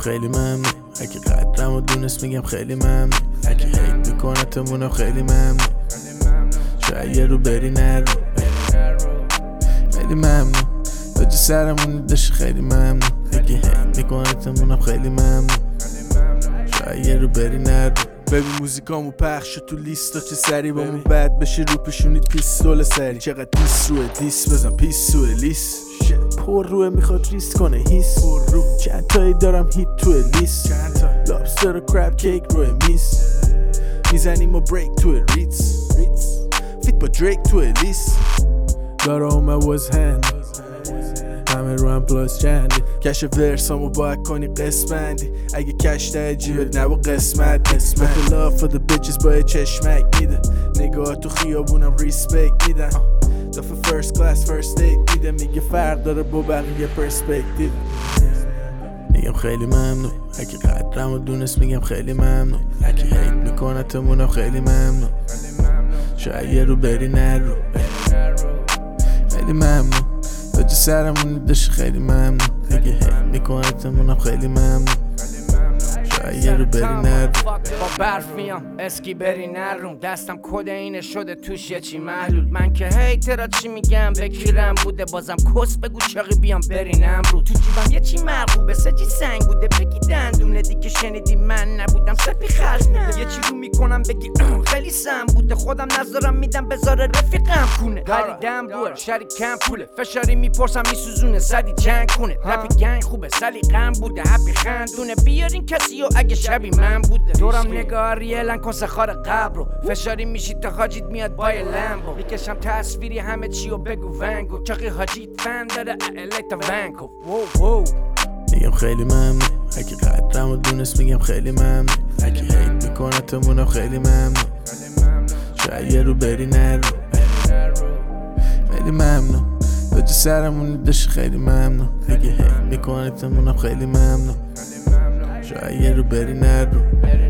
خیلی ممنون اگه قدرم و دونست میگم خیلی ممنون اگه هیت میکنتمونم خیلی ممنون شاید یه رو بری نرو خیلی ممنون تاج سرمون داشت خیلی ممنون اگه هیت میکنتمونم خیلی ممنون شاید یه رو بری نرو ببین موزیکامو پخش تو لیستا چه سری با مون بد بشه رو پیشونیت پیستول سری چقدر دیس روه دیس بزن پیس روه لیس پر روه میخواد ریس کنه هیس چند تایی دارم هیت توی لیست لابستر و کراب کیک روی میز میزنیم و بریک توی ریتس فیت با دریک توی لیست دارا اومه وز هند همه رو هم پلاس چندی کش ورسامو باید کنی قسمندی اگه کش ده جیبت نبا قسمت مثل لاف for the bitches باید چشمک میده نگاه تو خیابونم ریسپکت میدن دفعه فرست کلاس فرست ایت میده میگه فرق داره با بقیه پرسپکتیو میگم خیلی ممنون اگه قدرم و دونست میگم خیلی ممنون اگه هیت میکنتمونم خیلی ممنون شاید یه رو بری نرو خیلی ممنون تاج سرمون داشت خیلی ممنون اگه هیت میکنتمونم خیلی ممنون شاید یه رو بری نرو با برف میام اسکی بری نروم دستم کد اینه شده توش یه چی محلول من که هیترا چی میگم بکیرم بوده بازم کس بگو چاقی بیام برینم رو تو جیبم یه چی مرغوبه سجی سنگ بوده بگی دندونه دیگه شنیدی من نبودم سپی خرج بوده یه چی رو میکنم بگی خیلی سم بوده خودم نظرم میدم بذاره رفیقم کونه خریدم بور شریکم پوله فشاری میپرسم میسوزونه صدی چند کونه رپی گنگ خوبه سلیقم بوده هپی خندونه بیارین کسی و اگه شبی من بوده دورم نگاه ریلن کن سخار قبر رو فشاری میشید تا حاجیت میاد بای لمبو میکشم تصویری همه چی و بگو ونگو چاقی حاجیت فن داره الیتا ونکو وو میگم خیلی ممنون اگه قدرم و دونست میگم خیلی ممنون اگه هیت میکنتمونم خیلی ممنون شاید یه رو بری نرو خیلی ممنون تاج سرمون داشت خیلی ممنون اگه هیت میکنتمونم خیلی ممنون شاید یه رو بری نرو